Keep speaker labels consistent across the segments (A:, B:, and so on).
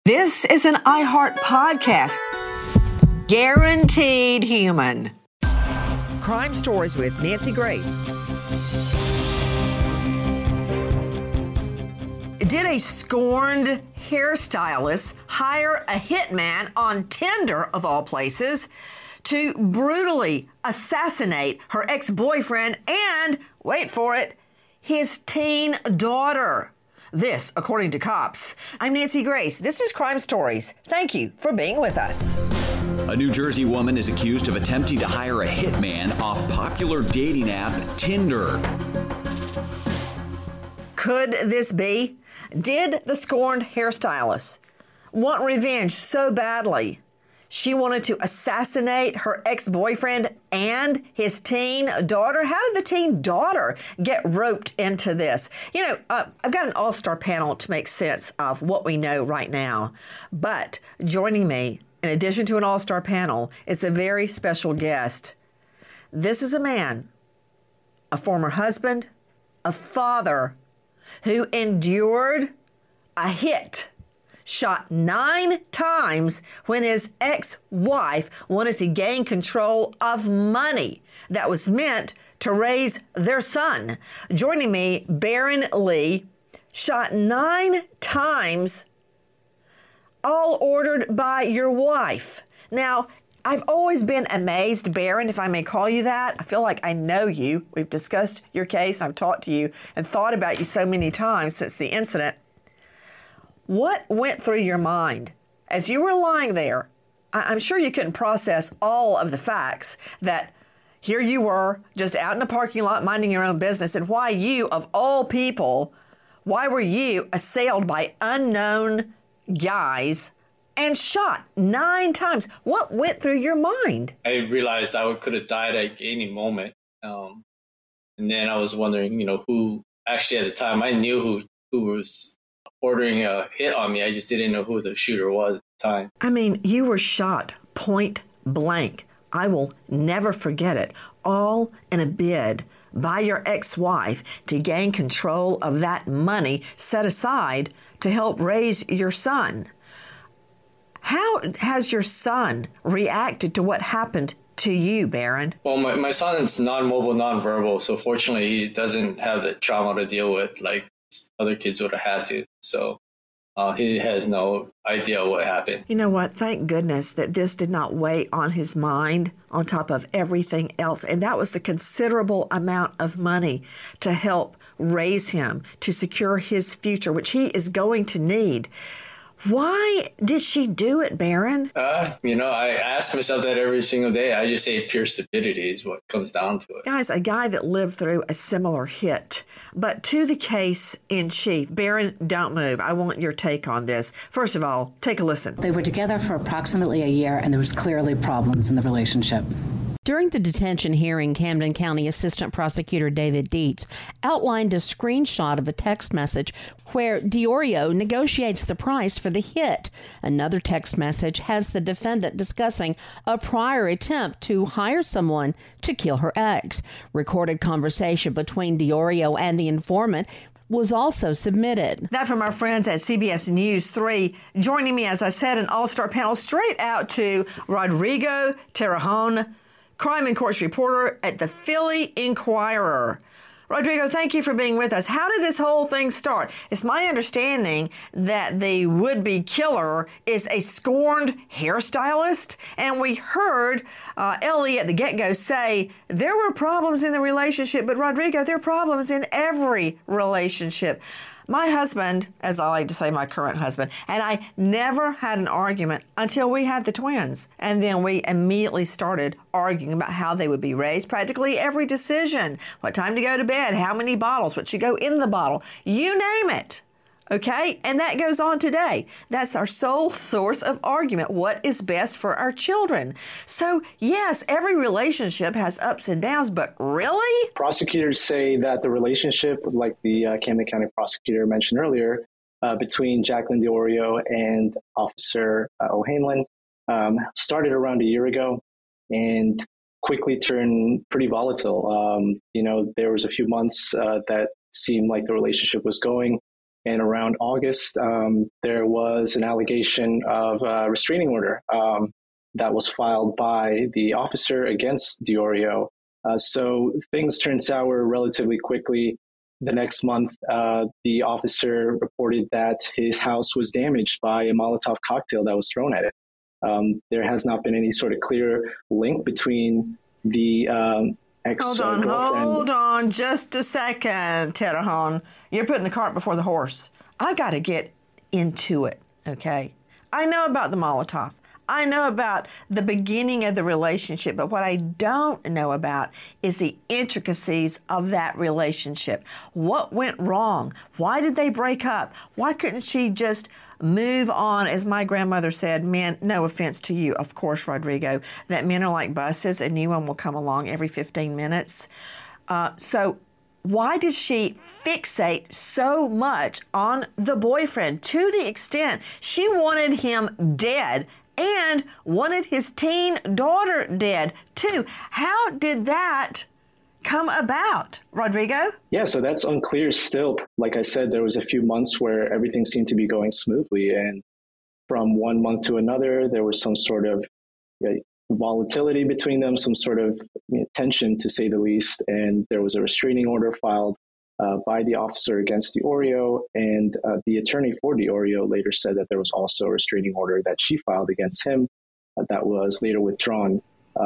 A: This is an iHeart podcast. Guaranteed human. Crime Stories with Nancy Grace. Did a scorned hairstylist hire a hitman on Tinder, of all places, to brutally assassinate her ex-boyfriend and, wait for it, his teen daughter? This, according to cops. I'm Nancy Grace. This is Crime Stories. Thank you for being with us.
B: A New Jersey woman is accused of attempting to hire a hitman off popular dating app Tinder.
A: Could this be? Did the scorned hairstylist want revenge so badly she wanted to assassinate her ex-boyfriend and his teen daughter? How did the teen daughter get roped into this? You know, I've got an all-star panel to make sense of what we know right now. But joining me, in addition to an all-star panel, is a very special guest. This is a man, a former husband, a father, who endured a hit, shot 9 times when his ex-wife wanted to gain control of money that was meant to raise their son. Joining me, Baron Lee, shot 9 times, all ordered by your wife. Now, I've always been amazed, Baron, if I may call you that. I feel like I know you. We've discussed your case. I've talked to you and thought about you so many times since the incident. What went through your mind as you were lying there? I'm sure you couldn't process all of the facts that here you were just out in a parking lot minding your own business, and why you, of all people, why were you assailed by unknown guys and shot 9 times? What went through your mind?
C: I realized I could have died at any moment. And then I was wondering, who actually at the time I knew who was ordering a hit on me. I just didn't know who the shooter was at the time.
A: I mean, you were shot point blank. I will never forget it. All in a bid by your ex-wife to gain control of that money set aside to help raise your son. How has your son reacted to what happened to you, Baron?
C: Well, my son is non-mobile, non-verbal, so fortunately he doesn't have the trauma to deal with like other kids would have had to. So he has no idea what happened.
A: You know what? Thank goodness that this did not weigh on his mind on top of everything else. And that was a considerable amount of money to help raise him, to secure his future, which he is going to need. Why did she do it, Baron?
C: I ask myself that every single day. I just say pure stupidity is what comes down to it.
A: Guys, a guy that lived through a similar hit. But to the case in chief, Baron, don't move. I want your take on this. First of all, take a listen.
D: They were together for approximately a year, and there was clearly problems in the relationship.
E: During the detention hearing, Camden County Assistant Prosecutor David Dietz outlined a screenshot of a text message where DeOrio negotiates the price for the hit. Another text message has the defendant discussing a prior attempt to hire someone to kill her ex. Recorded conversation between DeOrio and the informant was also submitted.
A: That from our friends at CBS News 3. Joining me, as I said, an all-star panel straight out to Rodrigo Terrejon, crime and courts reporter at the Philly Inquirer. Rodrigo, thank you for being with us. How did this whole thing start? It's my understanding that the would-be killer is a scorned hairstylist, and we heard Ellie at the get-go say there were problems in the relationship, but Rodrigo, there are problems in every relationship. My husband, as I like to say, my current husband, and I never had an argument until we had the twins. And then we immediately started arguing about how they would be raised. Practically every decision, what time to go to bed, how many bottles, what should go in the bottle, you name it. Okay? And that goes on today. That's our sole source of argument. What is best for our children? So, yes, every relationship has ups and downs, but really?
F: Prosecutors say that the relationship, like the Camden County prosecutor mentioned earlier, between Jacqueline DeOrio and Officer O'Hanlon started around a year ago and quickly turned pretty volatile. There was a few months that seemed like the relationship was going And around August, there was an allegation of a restraining order that was filed by the officer against DiIorio. So things turned sour relatively quickly. The next month, the officer reported that his house was damaged by a Molotov cocktail that was thrown at it. There has not been any sort of clear link between the ex-girlfriend.
A: Hold on just a second, Terahan. You're putting the cart before the horse. I got to get into it, okay? I know about the Molotov. I know about the beginning of the relationship, but what I don't know about is the intricacies of that relationship. What went wrong? Why did they break up? Why couldn't she just move on? As my grandmother said, men, no offense to you, of course, Rodrigo, that men are like buses, a new one will come along every 15 minutes. So why does she fixate so much on the boyfriend to the extent she wanted him dead and wanted his teen daughter dead too? How did that come about, Rodrigo?
F: Yeah, so that's unclear still. Like I said, there was a few months where everything seemed to be going smoothly. And from one month to another, there was some sort of volatility between them, some sort of tension, to say the least. And there was a restraining order filed by the officer against DiIorio, and the attorney for DiIorio later said that there was also a restraining order that she filed against him that was later withdrawn.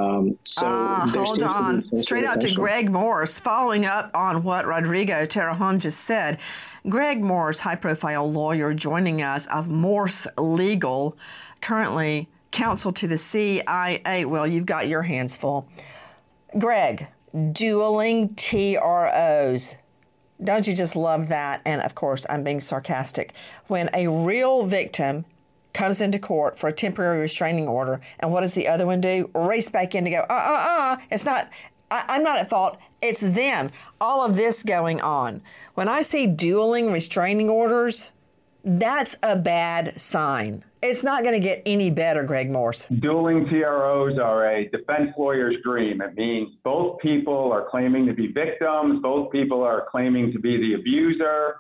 A: Hold on. Straight out to Greg Morse, following up on what Rodrigo Terahan just said. Greg Morse, high-profile lawyer joining us of Morse Legal, currently counsel to the CIA. Well, you've got your hands full. Greg, dueling TROs. Don't you just love that? And of course, I'm being sarcastic. When a real victim comes into court for a temporary restraining order, and what does the other one do? Race back in to go, it's not, I'm not at fault, it's them. All of this going on. When I see dueling restraining orders, that's a bad sign. It's not going to get any better, Greg Morse.
G: Dueling TROs are a defense lawyer's dream. It means both people are claiming to be victims. Both people are claiming to be the abuser.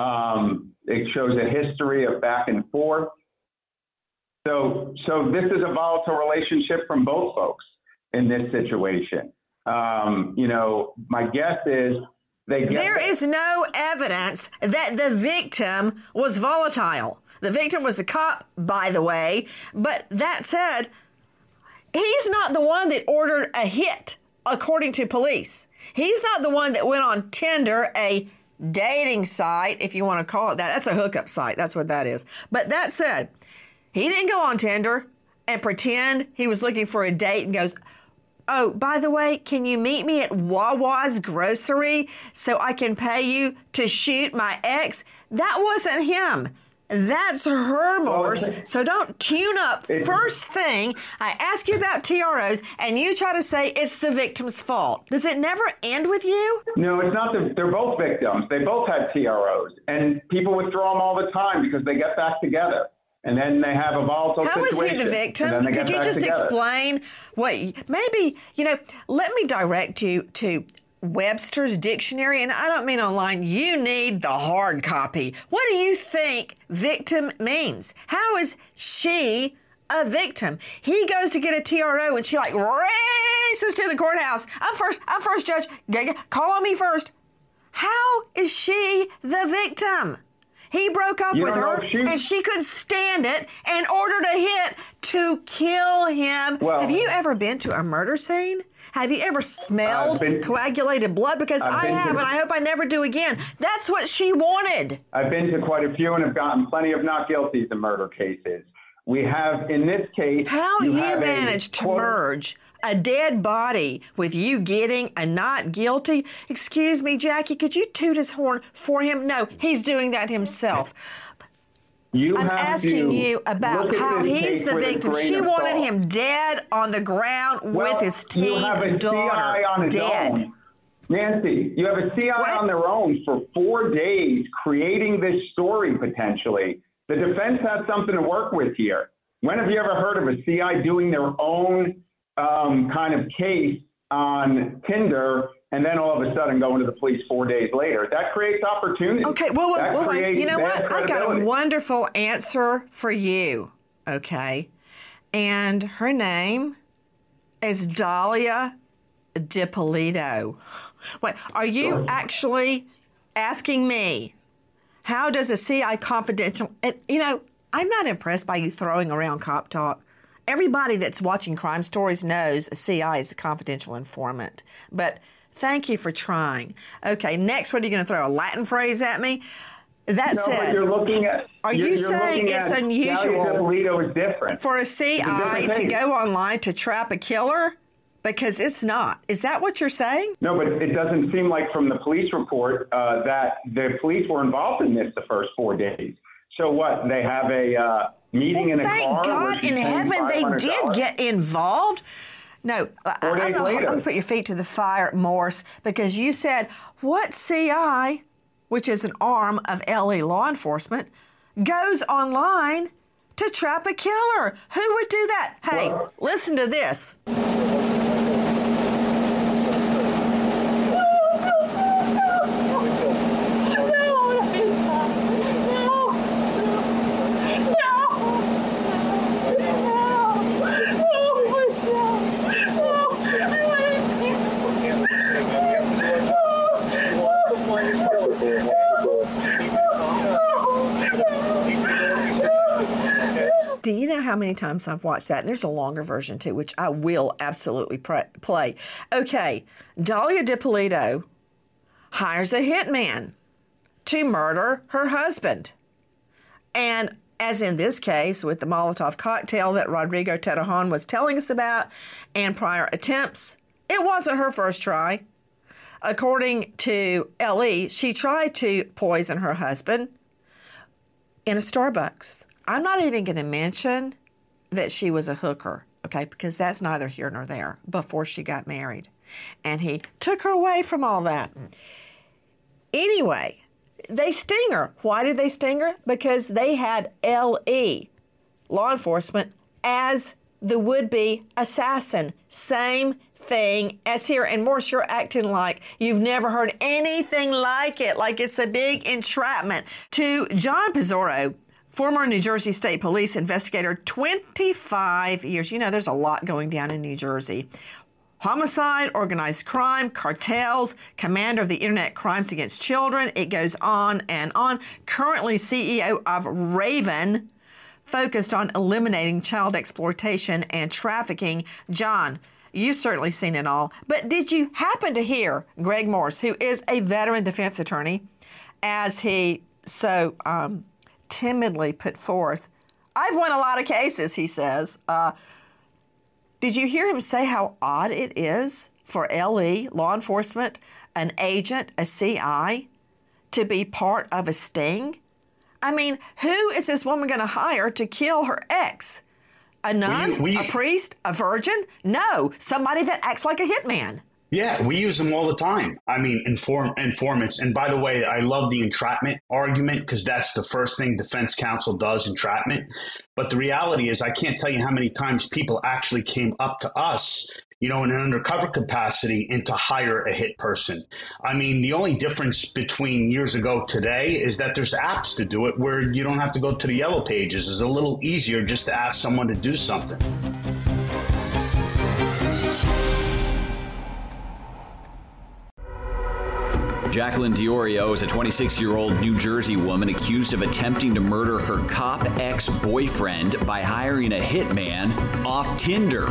G: It shows a history of back and forth. So this is a volatile relationship from both folks in this situation. My guess is there
A: is no evidence that the victim was volatile. The victim was a cop, by the way. But that said, he's not the one that ordered a hit, according to police. He's not the one that went on Tinder, a dating site, if you want to call it that. That's a hookup site. That's what that is. But that said, he didn't go on Tinder and pretend he was looking for a date and goes, oh, by the way, can you meet me at Wawa's grocery so I can pay you to shoot my ex? That wasn't him. That's her, Morse. So don't tune up. First thing, I ask you about TROs, and you try to say it's the victim's fault. Does it never end with you?
G: No, it's not. They're both victims. They both had TROs, and people withdraw them all the time because they get back together. And then they have a volatile situation.
A: How is he the victim? Could you just explain what, maybe, let me direct you to Webster's dictionary, and I don't mean online. You need the hard copy. What do you think victim means? How is she a victim? He goes to get a TRO and she races to the courthouse. I'm first, judge. Call on me first. How is she the victim? He broke up with her, and she couldn't stand it and ordered a hit to kill him. Well, have you ever been to a murder scene? Have you ever smelled coagulated blood? Because I have, and I hope I never do again. That's what she wanted.
G: I've been to quite a few and have gotten plenty of not guilties in murder cases. We have, in this case...
A: How you managed to merge a dead body with you getting a not guilty? Excuse me, Jackie, could you toot his horn for him? No, he's doing that himself. I'm asking you about how he's the victim. She wanted him dead on the ground with his teen daughter dead.
G: Nancy, you have a CI on their own for 4 days creating this story potentially. The defense has something to work with here. When have you ever heard of a CI doing their own kind of case on Tinder and then all of a sudden go into the police 4 days later. That creates opportunity.
A: Okay, well, you know what? I got a wonderful answer for you, okay? And her name is Dahlia DiPolito. Wait, are you actually asking me, how does a CI confidential... And, you know, I'm not impressed by you throwing around cop talk. Everybody that's watching Crime Stories knows a CI is a confidential informant. But thank you for trying. Okay, next, what are you going to throw, a Latin phrase at me? That said,
G: but you're looking at,
A: are you saying it's unusual
G: is different.
A: for a CI to go online to trap a killer? Because it's not. Is that what you're saying?
G: No, but it doesn't seem like from the police report that the police were involved in this the first 4 days. So what? They have a meeting in a car?
A: Thank God in heaven they did get involved. No, I'm going to put your feet to the fire, Morse, because you said, what CI, which is an arm of LE law enforcement, goes online to trap a killer? Who would do that? Hey, listen to this. Do you know how many times I've watched that? And there's a longer version too, which I will absolutely play. Okay, Dahlia DiPolito hires a hitman to murder her husband. And as in this case, with the Molotov cocktail that Rodrigo Terrejon was telling us about and prior attempts, it wasn't her first try. According to LE, she tried to poison her husband in a Starbucks. I'm not even going to mention that she was a hooker, okay, because that's neither here nor there, before she got married. And he took her away from all that. Anyway, they sting her. Why did they sting her? Because they had LE, law enforcement, as the would-be assassin. Same thing as here. And Morse, you're acting like you've never heard anything like it, like it's a big entrapment. To John Pizzoro, former New Jersey State Police investigator, 25 years. You know, there's a lot going down in New Jersey. Homicide, organized crime, cartels, commander of the Internet Crimes Against Children. It goes on and on. Currently CEO of Raven, focused on eliminating child exploitation and trafficking. John, you've certainly seen it all. But did you happen to hear Greg Morse, who is a veteran defense attorney, as he so timidly put forth, I've won a lot of cases, he says. Did you hear him say how odd it is for LE, law enforcement, an agent, a CI, to be part of a sting? I mean, who is this woman going to hire to kill her ex? A nun? A priest? A virgin? No, somebody that acts like a hitman.
H: Yeah, we use them all the time. I mean, informants. And by the way, I love the entrapment argument because that's the first thing defense counsel does, entrapment. But the reality is I can't tell you how many times people actually came up to us, you know, in an undercover capacity and to hire a hit person. I mean, the only difference between years ago today is that there's apps to do it where you don't have to go to the yellow pages. It's a little easier just to ask someone to do something.
B: Jacqueline Diorio is a 26-year-old New Jersey woman accused of attempting to murder her cop ex-boyfriend by hiring a hitman off Tinder.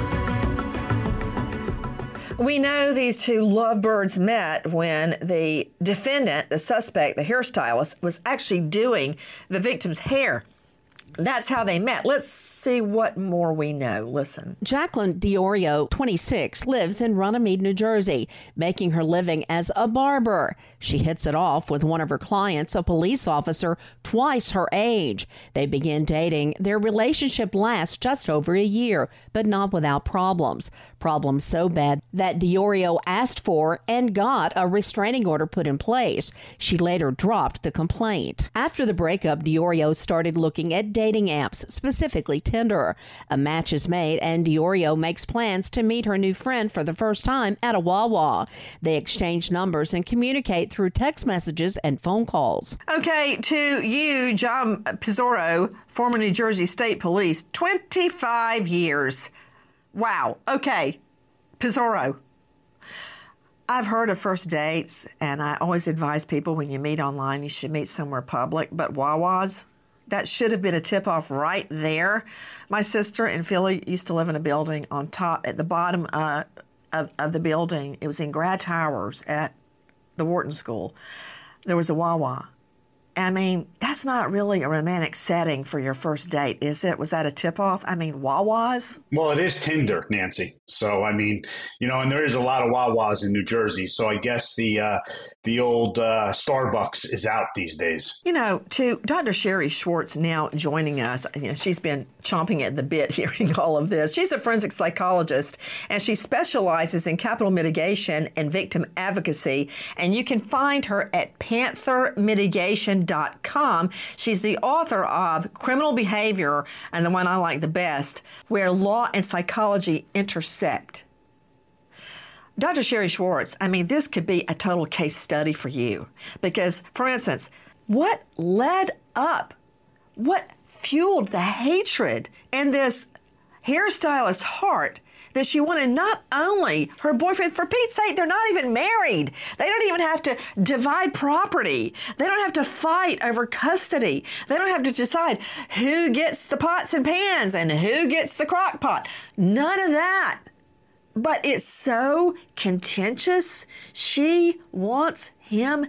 A: We know these two lovebirds met when the defendant, the suspect, the hairstylist, was actually doing the victim's hair. That's how they met. Let's see what more we know. Listen.
E: Jacqueline Diorio, 26, lives in Runnymede, New Jersey, making her living as a barber. She hits it off with one of her clients, a police officer, twice her age. They begin dating. Their relationship lasts just over a year, but not without problems. Problems so bad that Diorio asked for and got a restraining order put in place. She later dropped the complaint. After the breakup, Diorio started looking at dating dating apps, specifically Tinder. A match is made, and Diorio makes plans to meet her new friend for the first time at a Wawa. They exchange numbers and communicate through text messages and phone calls.
A: Okay, to you, John Pizzoro, former New Jersey State Police, 25 years. Wow. Okay, Pizzoro. I've heard of first dates, and I always advise people when you meet online, you should meet somewhere public. But Wawa's, that should have been a tip-off right there. My sister in Philly used to live in a building on top, at the bottom of the building. It was in Grad Towers at the Wharton School. There was a Wawa. I mean, that's not really a romantic setting for your first date, is it? Was that a tip-off? I mean, Wawas?
H: Well, it is Tinder, Nancy. So, I mean, and there is a lot of Wawas in New Jersey. So I guess the old Starbucks is out these days.
A: To Dr. Sherry Schwartz now joining us, she's been chomping at the bit hearing all of this. She's a forensic psychologist, and she specializes in capital mitigation and victim advocacy. And you can find her at panthermitigation.com. She's the author of Criminal Behavior, and the one I like the best, Where Law and Psychology Intersect. Dr. Sherry Schwartz, I mean, this could be a total case study for you. Because, for instance, what led up, what fueled the hatred in this hairstylist's heart that she wanted not only her boyfriend, for Pete's sake, they're not even married. They don't even have to divide property. They don't have to fight over custody. They don't have to decide who gets the pots and pans and who gets the crock pot. None of that. But it's so contentious. She wants him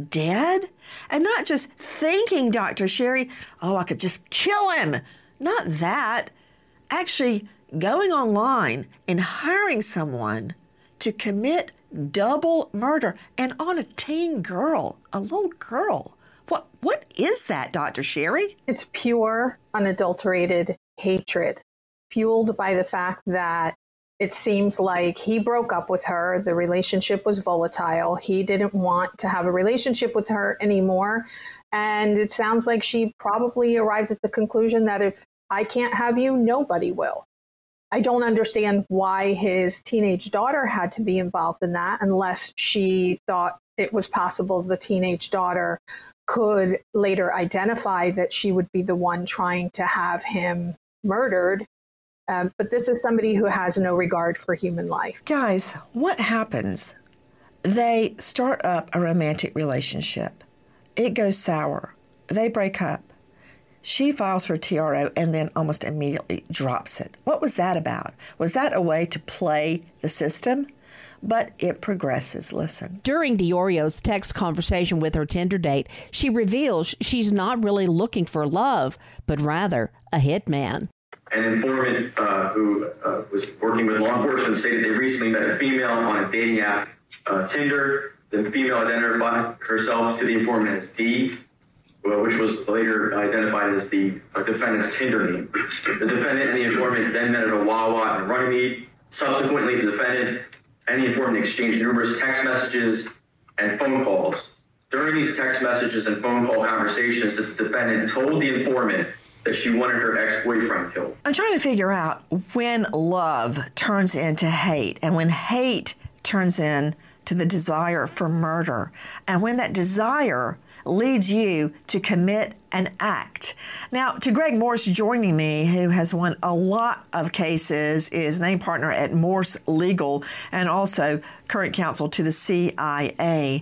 A: dead. And not just thinking, Dr. Sherry, I could just kill him. Not that. Actually, going online and hiring someone to commit double murder, and on a teen girl, a little girl. What is that, Dr. Sherry?
I: It's pure, unadulterated hatred, fueled by the fact that it seems like he broke up with her. The relationship was volatile. He didn't want to have a relationship with her anymore. And it sounds like she probably arrived at the conclusion that if I can't have you, nobody will. I don't understand why his teenage daughter had to be involved in that, unless she thought it was possible the teenage daughter could later identify that she would be the one trying to have him murdered. But this is somebody who has no regard for human life.
A: Guys, what happens? They start up a romantic relationship. It goes sour. They break up. She files for TRO and then almost immediately drops it. What was that about? Was that a way to play the system? But it progresses. Listen.
E: During Diorio's text conversation with her Tinder date, she reveals she's not really looking for love, but rather a hitman.
J: An informant who was working with law enforcement stated they recently met a female on a dating app, Tinder. The female identified herself to the informant as D, which was later identified as the defendant's Tinder name. The defendant and the informant then met at a Wawa in Runnymede. Subsequently, the defendant and the informant exchanged numerous text messages and phone calls. During these text messages and phone call conversations, the defendant told the informant that she wanted her ex-boyfriend killed.
A: I'm trying to figure out when love turns into hate and when hate turns into the desire for murder, and when that desire leads you to commit an act. Now, to Greg Morse joining me, who has won a lot of cases, is named partner at Morse Legal and also current counsel to the CIA.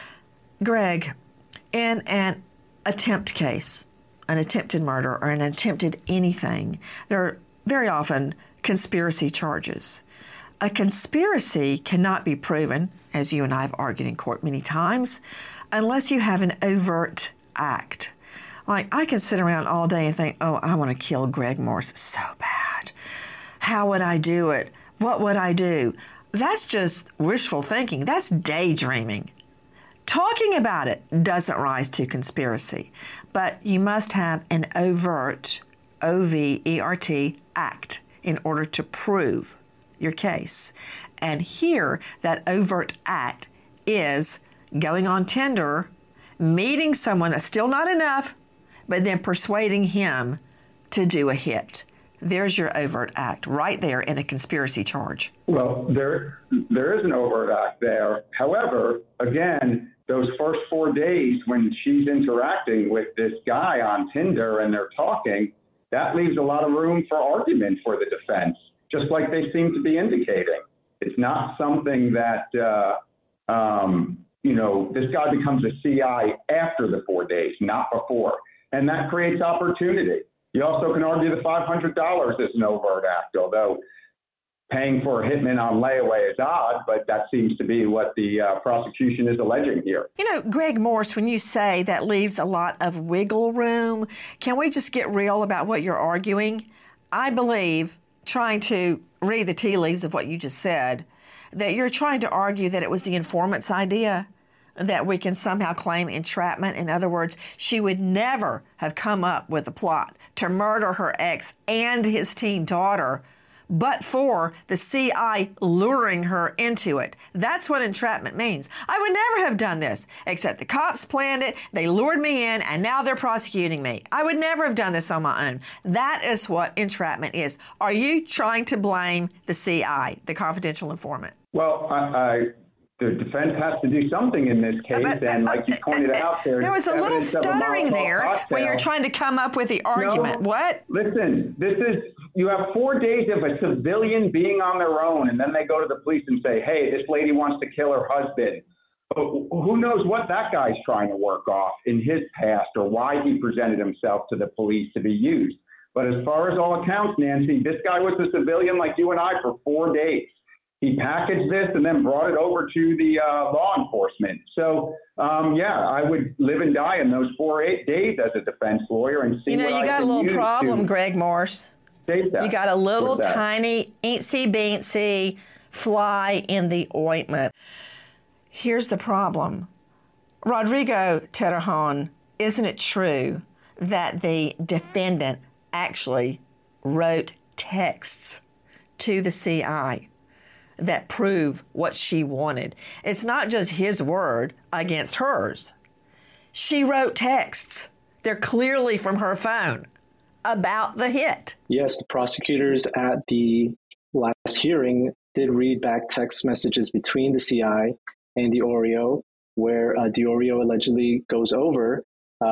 A: Greg, in an attempt case, an attempted murder or an attempted anything, there are very often conspiracy charges. A conspiracy cannot be proven, as you and I have argued in court many times, unless you have an overt act. Like, I can sit around all day and think, I want to kill Greg Morse so bad. How would I do it? What would I do? That's just wishful thinking. That's daydreaming. Talking about it doesn't rise to conspiracy, but you must have an overt, O-V-E-R-T, act in order to prove your case. And here, that overt act is going on Tinder, meeting someone that's still not enough, but then persuading him to do a hit. There's your overt act right there in a conspiracy charge.
G: Well, there is an overt act there. However, again, those first 4 days when she's interacting with this guy on Tinder and they're talking, that leaves a lot of room for argument for the defense, just like they seem to be indicating. It's not something that, this guy becomes a CI after the 4 days, not before. And that creates opportunity. You also can argue the $500 is an overt act, although paying for a hitman on layaway is odd, but that seems to be what the prosecution is alleging here.
A: Greg Morse, when you say that leaves a lot of wiggle room, can we just get real about what you're arguing? I believe, trying to read the tea leaves of what you just said, that you're trying to argue that it was the informant's idea, that we can somehow claim entrapment. In other words, she would never have come up with a plot to murder her ex and his teen daughter, but for the CI luring her into it. That's what entrapment means. I would never have done this, except the cops planned it, they lured me in, and now they're prosecuting me. I would never have done this on my own. That is what entrapment is. Are you trying to blame the CI, the confidential informant?
G: Well, the defense has to do something in this case, and like you pointed out, there
A: was a little stuttering there when you're trying to come up with the argument.
G: No,
A: what?
G: Listen, you have 4 days of a civilian being on their own, and then they go to the police and say, hey, this lady wants to kill her husband. Who knows what that guy's trying to work off in his past or why he presented himself to the police to be used. But as far as all accounts, Nancy, this guy was a civilian like you and I for 4 days. He packaged this and then brought it over to the law enforcement. So, I would live and die in those 4 days as a defense lawyer and see what I can use.
A: You got a little problem, Greg Morse. You got a little tiny, eensy-beensy fly in the ointment. Here's the problem. Rodrigo Terrejon, isn't it true that the defendant actually wrote texts to the CI that prove what she wanted? It's not just his word against hers. She wrote texts. They're clearly from her phone about the hit.
F: Yes, the prosecutors at the last hearing did read back text messages between the CI and Diorio, where Diorio allegedly goes over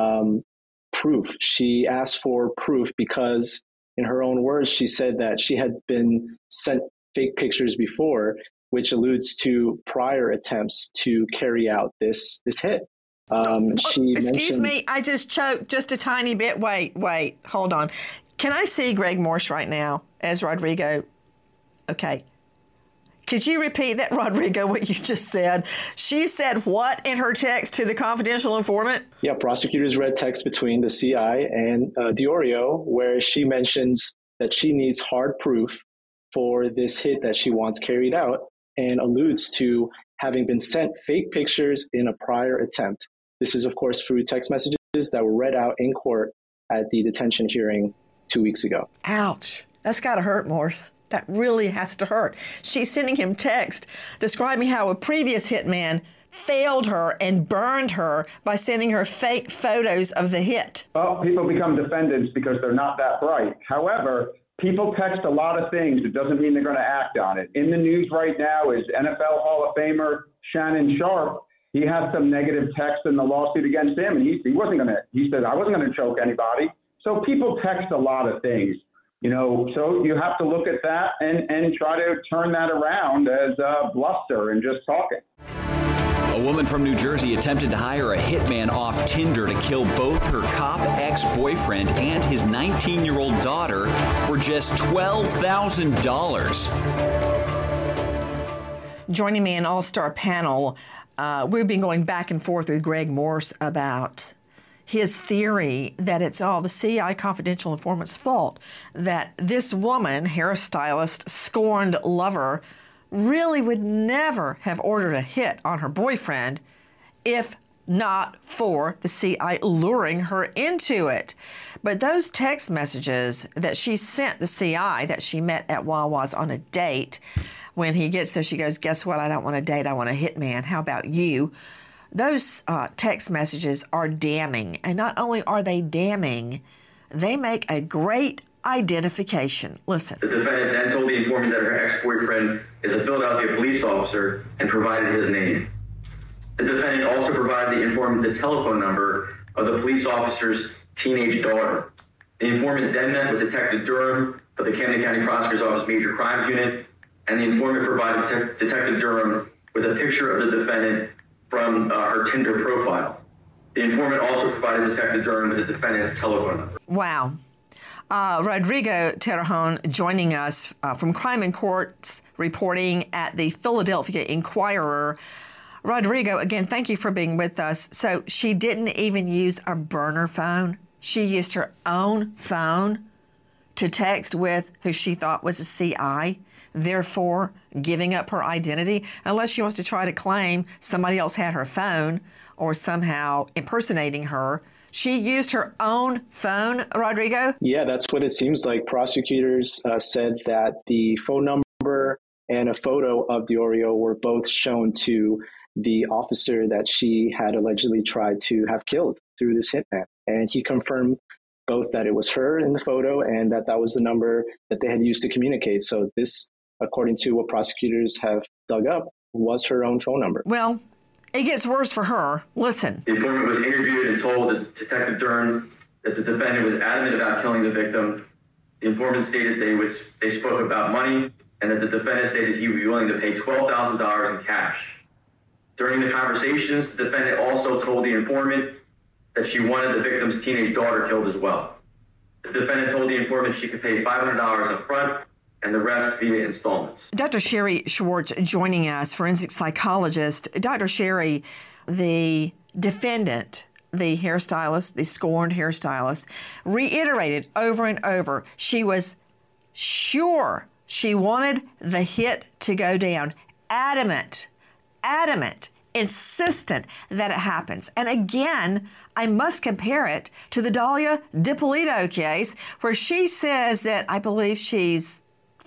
F: proof. She asked for proof because, in her own words, she said that she had been sent fake pictures before, which alludes to prior attempts to carry out this hit.
A: Excuse me, I just choked just a tiny bit. Wait, hold on. Can I see Greg Morse right now as Rodrigo? Okay. Could you repeat that, Rodrigo, what you just said? She said what in her text to the confidential informant?
F: Yeah, prosecutors read text between the CI and Diorio, where she mentions that she needs hard proof for this hit that she wants carried out, and alludes to having been sent fake pictures in a prior attempt. This is, of course, through text messages that were read out in court at the detention hearing 2 weeks ago.
A: Ouch. That's got to hurt, Morse. That really has to hurt. She's sending him text describing how a previous hitman failed her and burned her by sending her fake photos of the hit.
G: Well, people become defendants because they're not that bright. However, people text a lot of things. It doesn't mean they're going to act on it. In the news right now is NFL Hall of Famer Shannon Sharpe. He had some negative text in the lawsuit against him, and he said, I wasn't going to choke anybody. So people text a lot of things, so you have to look at that and try to turn that around as bluster and just talking.
B: A woman from New Jersey attempted to hire a hitman off Tinder to kill both her cop ex-boyfriend and his 19-year-old daughter for just $12,000.
A: Joining me in all-star panel, we've been going back and forth with Greg Morse about his theory that it's all the CI confidential informant's fault, that this woman, hairstylist, scorned lover, really would never have ordered a hit on her boyfriend if not for the CI luring her into it. But those text messages that she sent the CI that she met at Wawa's on a date, when he gets there, she goes, guess what? I don't want a date. I want a hitman. How about you? Those text messages are damning. And not only are they damning, they make a great identification. Listen.
J: The defendant then told the informant that her ex-boyfriend is a Philadelphia police officer and provided his name. The defendant also provided the informant the telephone number of the police officer's teenage daughter. The informant then met with Detective Durham of the Camden County Prosecutor's Office Major Crimes Unit, and the informant provided Detective Durham with a picture of the defendant from her Tinder profile. The informant also provided Detective Durham with the defendant's telephone number.
A: Wow. Rodrigo Terrejon joining us from Crime and Courts, reporting at the Philadelphia Inquirer. Rodrigo, again, thank you for being with us. So she didn't even use a burner phone. She used her own phone to text with who she thought was a CI, therefore giving up her identity, unless she wants to try to claim somebody else had her phone or somehow impersonating her. She used her own phone, Rodrigo?
F: Yeah, that's what it seems like. Prosecutors said that the phone number and a photo of Diorio were both shown to the officer that she had allegedly tried to have killed through this hitman. And he confirmed both that it was her in the photo and that that was the number that they had used to communicate. So this, according to what prosecutors have dug up, was her own phone number.
A: Well, it gets worse for her. Listen.
J: The informant was interviewed and told Detective Durham that the defendant was adamant about killing the victim. The informant stated they spoke about money and that the defendant stated he would be willing to pay $12,000 in cash. During the conversations, the defendant also told the informant that she wanted the victim's teenage daughter killed as well. The defendant told the informant she could pay $500 up front and the rest via installments.
A: Dr. Sherry Schwartz joining us, forensic psychologist. Dr. Sherry, the defendant, the hairstylist, the scorned hairstylist, reiterated over and over she was sure she wanted the hit to go down. Adamant, insistent that it happens. And again, I must compare it to the Dalia Dippolito case, where she says that I believe she's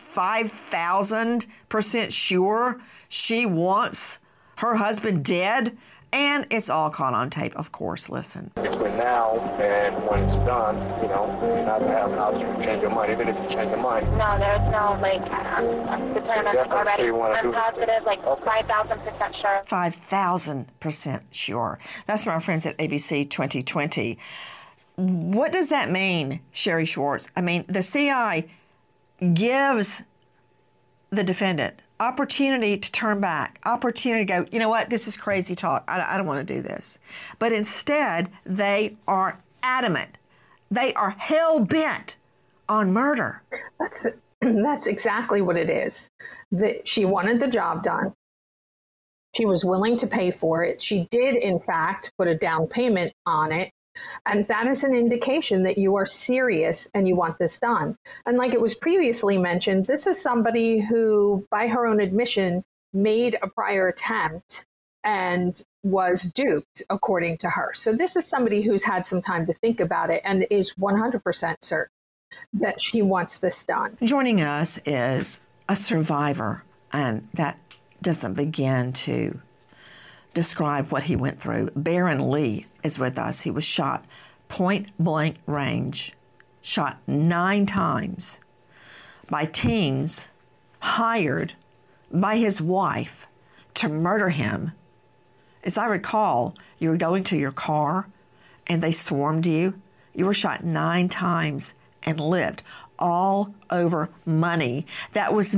A: 5,000% sure she wants her husband dead. And it's all caught on tape, of course. Listen.
K: Between now and when it's done, you're not going to have an option to change your mind, even if you change your mind.
L: No, there's no, determined already. I'm positive, 5,000% sure.
A: 5,000% sure. That's from our friends at ABC 2020. What does that mean, Sherry Schwartz? I mean, the CI gives the defendant opportunity to turn back, opportunity to go, you know what, this is crazy talk. I don't want to do this. But instead, they are adamant. They are hell-bent on murder.
I: That's exactly what it is. She wanted the job done. She was willing to pay for it. She did, in fact, put a down payment on it. And that is an indication that you are serious and you want this done. And like it was previously mentioned, this is somebody who, by her own admission, made a prior attempt and was duped, according to her. So this is somebody who's had some time to think about it and is 100% certain that she wants this done.
A: Joining us is a survivor, and that doesn't begin to describe what he went through. Baron Lee is with us. He was shot point blank range, shot 9 times by teens hired by his wife to murder him. As I recall, you were going to your car and they swarmed you. You were shot 9 times and lived, all over money that was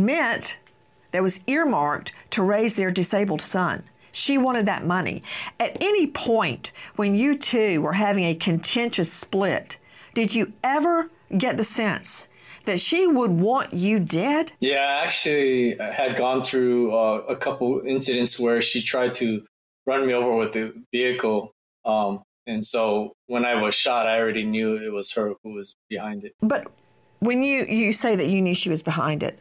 A: earmarked to raise their disabled son. She wanted that money. At any point when you two were having a contentious split, did you ever get the sense that she would want you dead?
C: Yeah, I actually had gone through a couple incidents where she tried to run me over with the vehicle. And so when I was shot, I already knew it was her who was behind it.
A: But when you say that you knew she was behind it,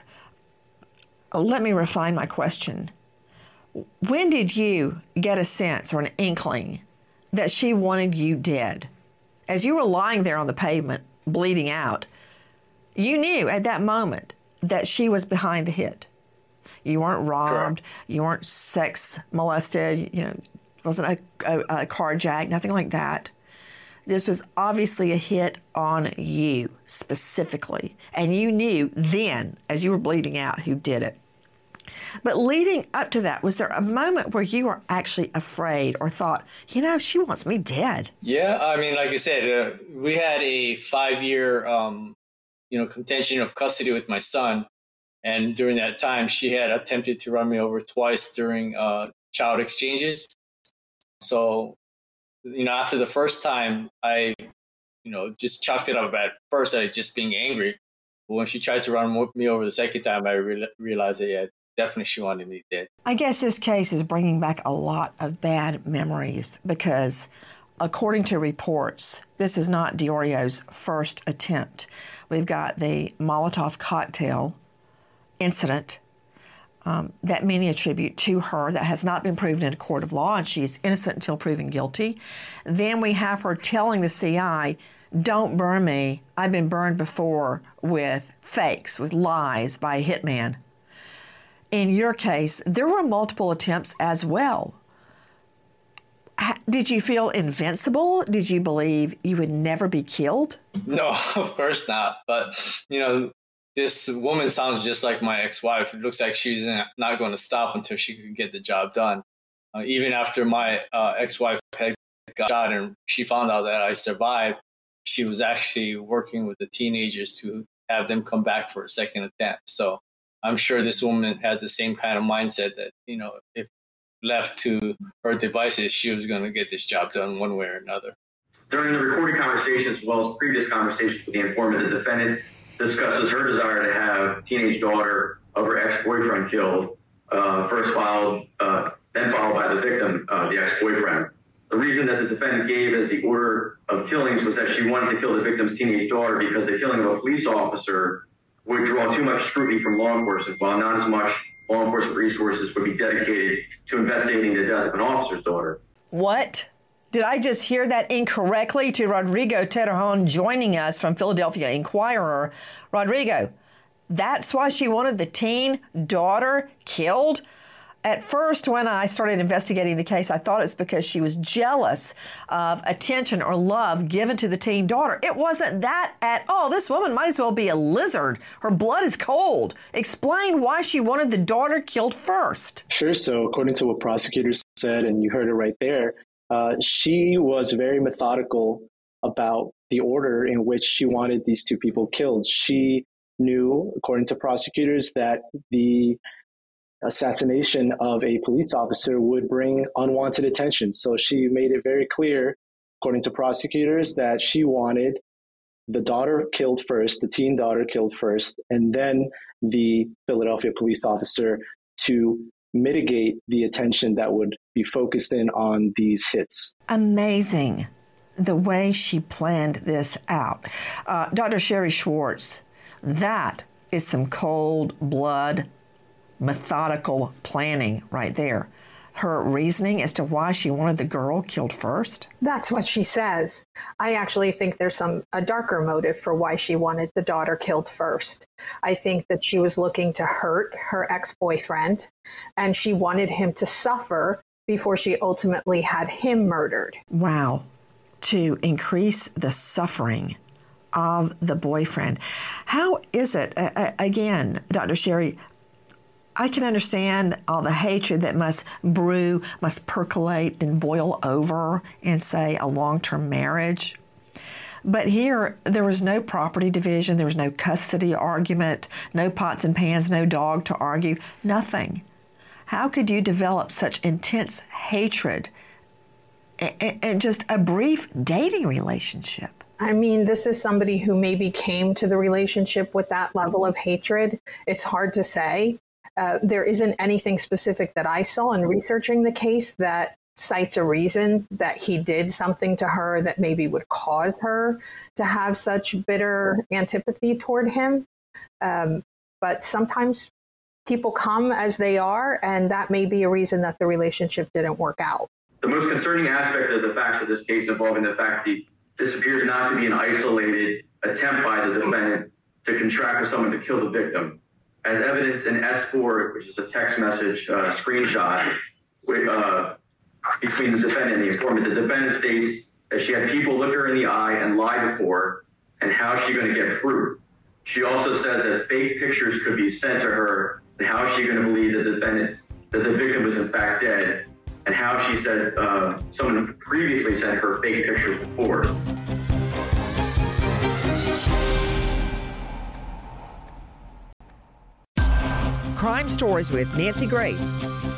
A: let me refine my question. When did you get a sense or an inkling that she wanted you dead? As you were lying there on the pavement, bleeding out, you knew at that moment that she was behind the hit. You weren't robbed. Sure. You weren't sex molested. It wasn't a carjack, nothing like that. This was obviously a hit on you specifically, and you knew then, as you were bleeding out, who did it. But leading up to that, was there a moment where you were actually afraid or thought, she wants me dead?
C: Yeah, I mean, like I said, we had a 5-year, contention of custody with my son. And during that time, she had attempted to run me over twice during child exchanges. So, after the first time, I, just chalked it up at first as just being angry. But when she tried to run me over the second time, I realized that, yeah, definitely she wanted me dead.
A: I guess this case is bringing back a lot of bad memories because, according to reports, this is not DeOrio's first attempt. We've got the Molotov cocktail incident that many attribute to her that has not been proven in a court of law, and she is innocent until proven guilty. Then we have her telling the CI, don't burn me. I've been burned before with fakes, with lies by a hitman. In your case, there were multiple attempts as well. Did you feel invincible? Did you believe you would never be killed?
C: No, of course not. But, this woman sounds just like my ex-wife. It looks like she's not going to stop until she can get the job done. Even after my ex-wife had got shot and she found out that I survived, she was actually working with the teenagers to have them come back for a second attempt. So I'm sure this woman has the same kind of mindset that, if left to her devices, she was going to get this job done one way or another.
J: During the recorded conversations, as well as previous conversations with the informant, the defendant discusses her desire to have teenage daughter of her ex-boyfriend killed, then followed by the victim, the ex-boyfriend. The reason that the defendant gave as the order of killings was that she wanted to kill the victim's teenage daughter because the killing of a police officer would draw too much scrutiny from law enforcement, while not as much law enforcement resources would be dedicated to investigating the death of an officer's daughter.
A: What? Did I just hear that incorrectly? To Rodrigo Terrejon joining us from Philadelphia Inquirer. Rodrigo, that's why she wanted the teen daughter killed? At first, when I started investigating the case, I thought it's because she was jealous of attention or love given to the teen daughter. It wasn't that at all. This woman might as well be a lizard. Her blood is cold. Explain why she wanted the daughter killed first.
F: Sure. So according to what prosecutors said, and you heard it right there, she was very methodical about the order in which she wanted these two people killed. She knew, according to prosecutors, that the assassination of a police officer would bring unwanted attention. So she made it very clear, according to prosecutors, that she wanted the daughter killed first, the teen daughter killed first, and then the Philadelphia police officer to mitigate the attention that would be focused in on these hits.
A: Amazing the way she planned this out. Dr. Sherry Schwartz, that is some cold blood, methodical planning right there. Her reasoning as to why she wanted the girl killed first?
I: That's what she says. I actually think there's a darker motive for why she wanted the daughter killed first. I think that she was looking to hurt her ex-boyfriend, and she wanted him to suffer before she ultimately had him murdered.
A: Wow. To increase the suffering of the boyfriend. How is it, again, Dr. Sherry, I can understand all the hatred that must brew, must percolate and boil over in, say, a long-term marriage. But here, there was no property division, there was no custody argument, no pots and pans, no dog to argue, nothing. How could you develop such intense hatred and just a brief dating relationship?
I: I mean, this is somebody who maybe came to the relationship with that level of hatred. It's hard to say. There isn't anything specific that I saw in researching the case that cites a reason that he did something to her that maybe would cause her to have such bitter antipathy toward him. But sometimes people come as they are, and that may be a reason that the relationship didn't work out.
J: The most concerning aspect of the facts of this case involving the fact that this appears not to be an isolated attempt by the defendant to contract with someone to kill the victim. As evidence in S4, which is a text message screenshot between the defendant and the informant, the defendant states that she had people look her in the eye and lie before her, and how is she going to get proof? She also says that fake pictures could be sent to her, and how is she going to believe that the victim was in fact dead, and how she said someone previously sent her fake pictures before.
A: Crime Stories with Nancy Grace.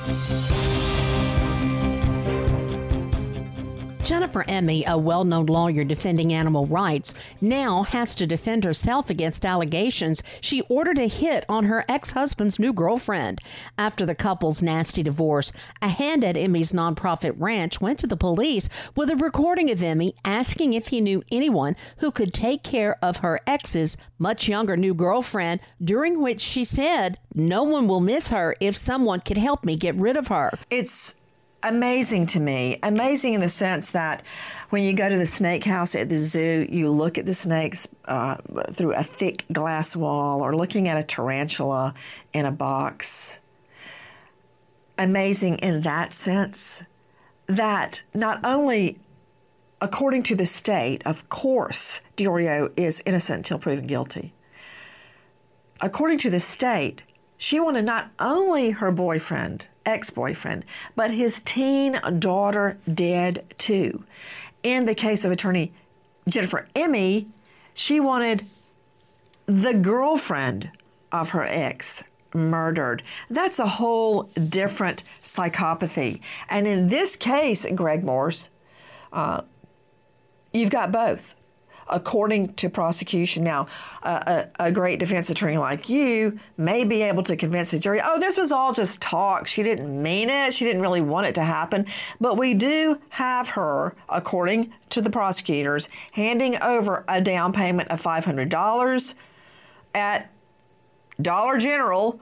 E: Jennifer Emmy, a well-known lawyer defending animal rights, now has to defend herself against allegations she ordered a hit on her ex-husband's new girlfriend. After the couple's nasty divorce, a hand at Emmy's nonprofit ranch went to the police with a recording of Emmy asking if he knew anyone who could take care of her ex's much younger new girlfriend, during which she said, "No one will miss her if someone could help me get rid of her."
A: It's amazing to me. Amazing in the sense that when you go to the snake house at the zoo, you look at the snakes through a thick glass wall, or looking at a tarantula in a box. Amazing in that sense that not only, according to the state, of course, DiIorio is innocent until proven guilty. According to the state, she wanted not only her ex-boyfriend, but his teen daughter dead too. In the case of attorney Jennifer Emmy, she wanted the girlfriend of her ex murdered. That's a whole different psychopathy. And in this case, Greg Morse, you've got both. According to prosecution. Now, a great defense attorney like you may be able to convince the jury, oh, this was all just talk. She didn't mean it. She didn't really want it to happen. But we do have her, according to the prosecutors, handing over a down payment of $500 at Dollar General.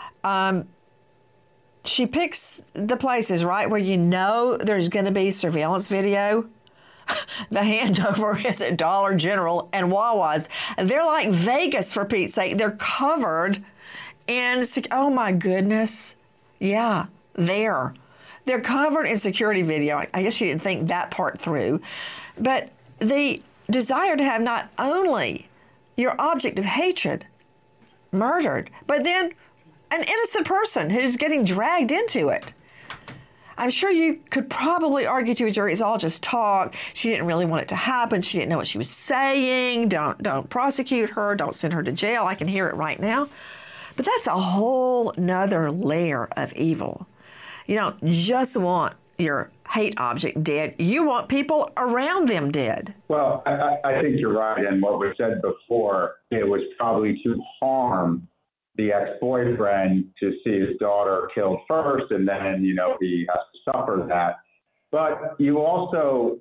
A: She picks the places, right, where you know there's going to be surveillance video. The handover is at Dollar General and Wawa's. They're like Vegas, for Pete's sake. They're covered in, oh my goodness. Yeah, they're covered in security video. I guess you didn't think that part through. But the desire to have not only your object of hatred murdered, but then an innocent person who's getting dragged into it. I'm sure you could probably argue to a jury it's all just talk. She didn't really want it to happen. She didn't know what she was saying. Don't prosecute her. Don't send her to jail. I can hear it right now. But that's a whole nother layer of evil. You don't just want your hate object dead. You want people around them dead.
G: Well, I think you're right. And what was said before, it was probably to harm the ex-boyfriend to see his daughter killed first, and then, he has to suffer that. But you also,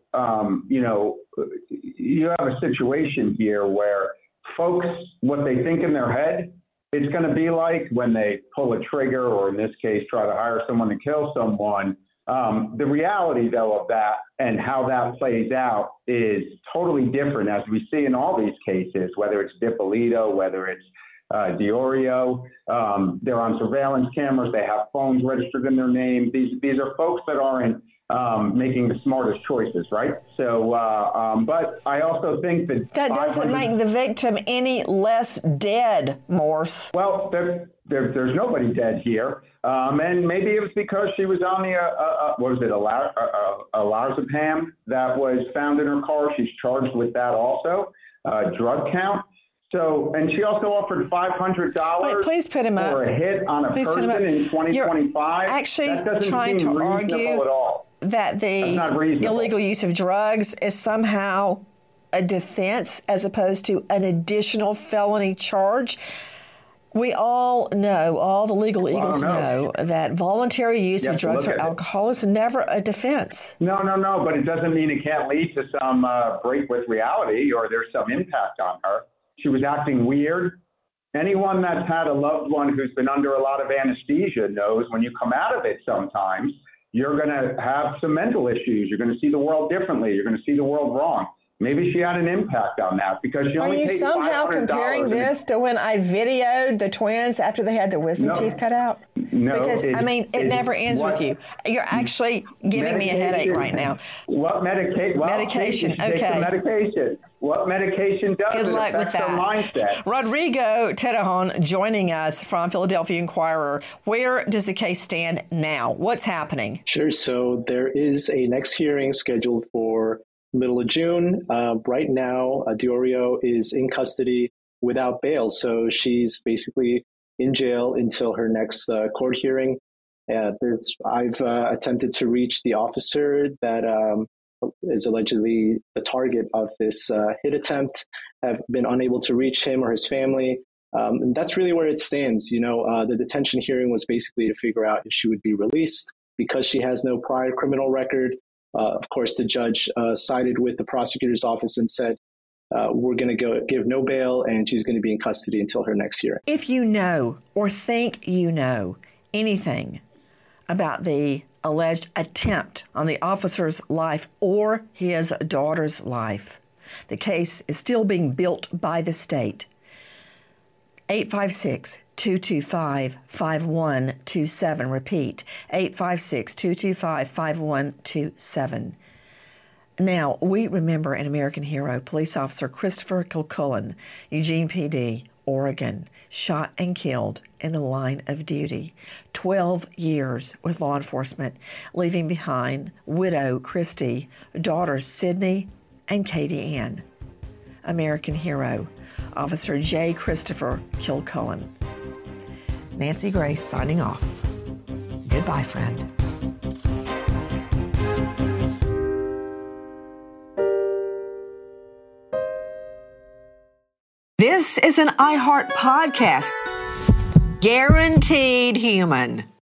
G: you have a situation here where folks, what they think in their head, it's going to be like when they pull a trigger, or in this case, try to hire someone to kill someone. The reality, though, of that and how that plays out is totally different, as we see in all these cases, whether it's DiPolito, whether it's DiIorio. They're on surveillance cameras. They have phones registered in their name. These are folks that aren't making the smartest choices, right? So, but I also think that
A: doesn't make the victim any less dead, Morse.
G: Well, there's nobody dead here, and maybe it was because she was on the lorazepam that was found in her car. She's charged with that also, drug count. So, and she also offered $500
A: please put him
G: for
A: up.
G: A hit on a
A: please
G: person in 2025.
A: You're actually trying to argue that the illegal use of drugs is somehow a defense as opposed to an additional felony charge. We all know, all the legal eagles know that voluntary use of drugs or alcohol is never a defense.
G: No, but it doesn't mean it can't lead to some break with reality, or there's some impact on her. She was acting weird. Anyone that's had a loved one who's been under a lot of anesthesia knows when you come out of it sometimes, you're going to have some mental issues. You're going to see the world differently. You're going to see the world wrong. Maybe she had an impact on that because she only paid $500. Are you
A: somehow comparing this to when I videoed the twins after they had their wisdom teeth cut out?
G: No,
A: because it never ends with you. You're actually giving me a headache right now.
G: What medication?
A: Okay.
G: Medication. What medication does?
A: Good luck with that.
G: Mindset.
A: Rodrigo Tejon joining us from Philadelphia Inquirer. Where does the case stand now? What's happening?
F: Sure. So there is a next hearing scheduled for middle of June. Right now, Diorio is in custody without bail. So she's basically in jail until her next court hearing. I've attempted to reach the officer that is allegedly the target of this hit attempt. Have been unable to reach him or his family. And that's really where it stands. The detention hearing was basically to figure out if she would be released because she has no prior criminal record. Of course, the judge sided with the prosecutor's office and said, we're going to give no bail and she's going to be in custody until her next hearing.
A: If you know or think you know anything about the alleged attempt on the officer's life or his daughter's life, the case is still being built by the state. 856-225-5127. Repeat, 856-225-5127. Now, we remember an American hero, police officer Christopher Kilcullen, Eugene PD, Oregon, shot and killed in the line of duty. 12 years with law enforcement, leaving behind widow Christy, daughters Sydney and Katie Ann. American hero, Officer J. Christopher Kilcullen. Nancy Grace signing off. Goodbye, friend. This is an iHeart podcast. Guaranteed human.